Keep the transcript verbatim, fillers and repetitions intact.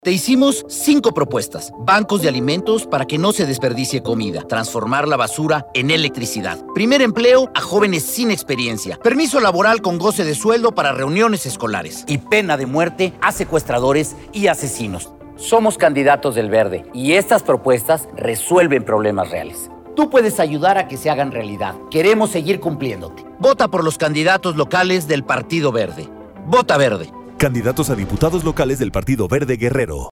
Te hicimos cinco propuestas. Bancos de alimentos para que no se desperdicie comida. Transformar la basura en electricidad. Primer empleo a jóvenes sin experiencia. Permiso laboral con goce de sueldo para reuniones escolares. Y pena de muerte a secuestradores y asesinos. Somos candidatos del Verde y estas propuestas resuelven problemas reales. Tú puedes ayudar a que se hagan realidad. Queremos seguir cumpliéndote. Vota por los candidatos locales del Partido Verde. Vota Verde. Candidatos a diputados locales del Partido Verde Guerrero.